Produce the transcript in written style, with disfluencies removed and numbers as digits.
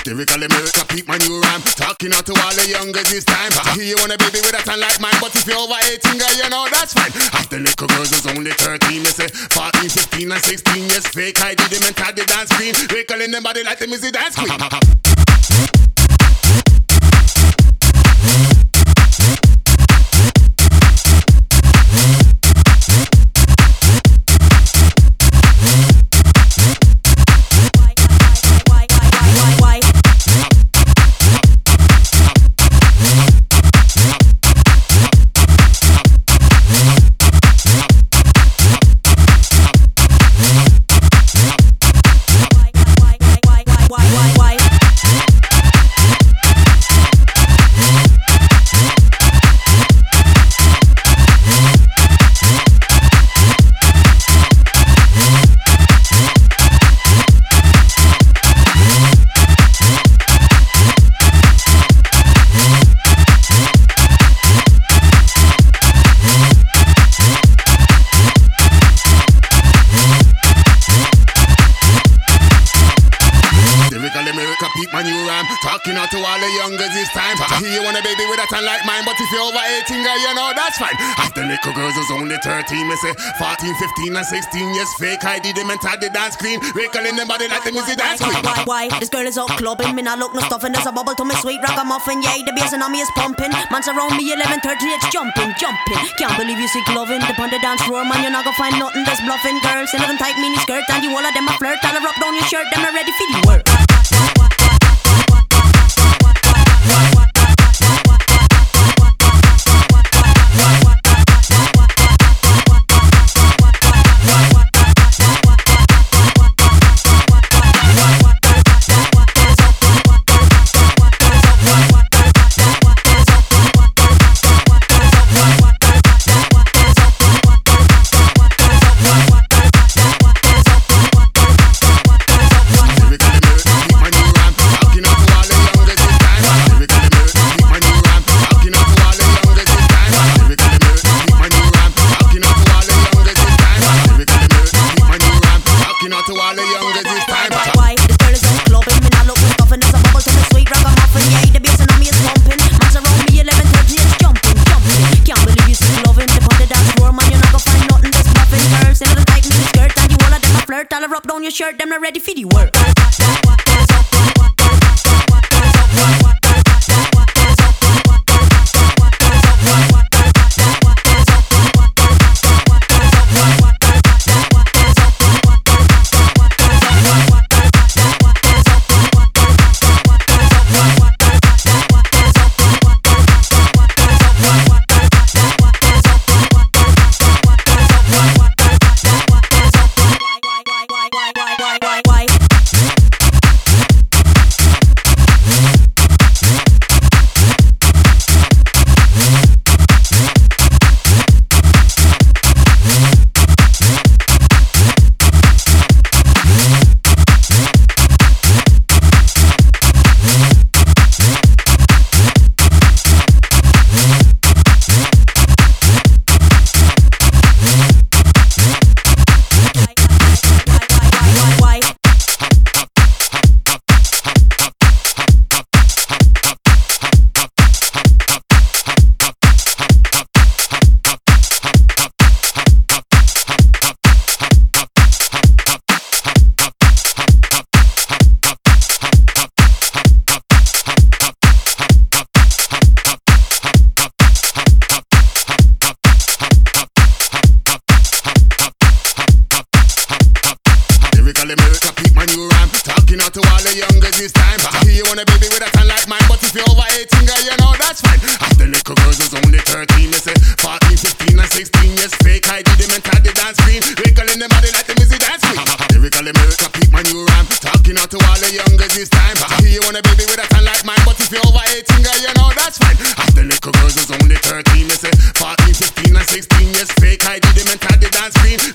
Lyrically America peak my new rhyme. Talking out to all the youngers this time. I hear you want a baby with a tan like mine, but if you're over 18, girl, you know that's fine. Half the little girls is only 13, they say 14, 15 and 16 years fake ID, the mental the dance queen. Wrinkling them body like them is the dance queen. Talking out to all the youngers this time. I hear you want a baby with a tan like mine, but if you're over 18, girl, you know that's fine. Half the little girls is only 13, me say 14, 15 and 16 years fake ID, the mental the dance clean. Wrinkling them body like the music dance queen. Why? This girl is out clubbing, me not look no stuffing. There's a bubble to me sweet ragamuffin. Yeah, the bass on me is pumping. Man's around me 11:30, it's jumping. Can't believe you see loving. Upon the dance floor, man, you're not gonna find nothing that's bluffing. Girls in 11 tight mini skirt, and you all of them a flirt. I'll rub down your shirt, them are ready for the work. I'll rub down your shirt, them not ready for the work. America peak my new rhyme. Talking out to all the youngers this time. I hear you want a baby with a tan like mine, but if you're over 18, girl, you know that's fine. Half the little girls is only 13, they say 14, 15 and 16 years fake ID, the mental the dance queen. Wrinkling them body like the music dance queen. Lyrical America peak my new rhyme. Talking out to all the youngers this time. I hear you want a baby with a tan like mine, but if you're over 18, girl, you know that's fine. Half the little girls is only 13, they say 14, 15 and 16 years fake ID, the mental the dance queen.